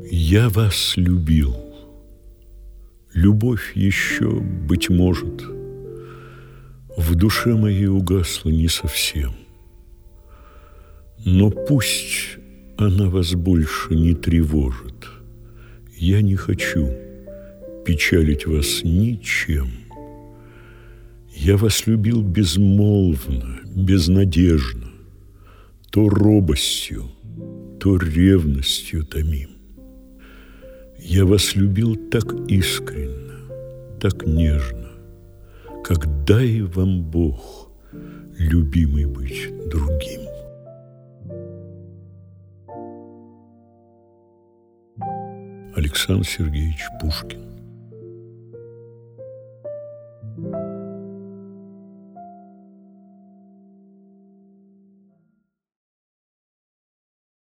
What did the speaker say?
Я вас любил. Любовь еще, быть может, в душе моей угасла не совсем. Но пусть она вас больше не тревожит. Я не хочу печалить вас ничем. Я вас любил безмолвно, безнадежно, то робостью, то ревностью томим. Я вас любил так искренно, так нежно, как дай вам Бог, любимый, быть другим. Александр Сергеевич Пушкин.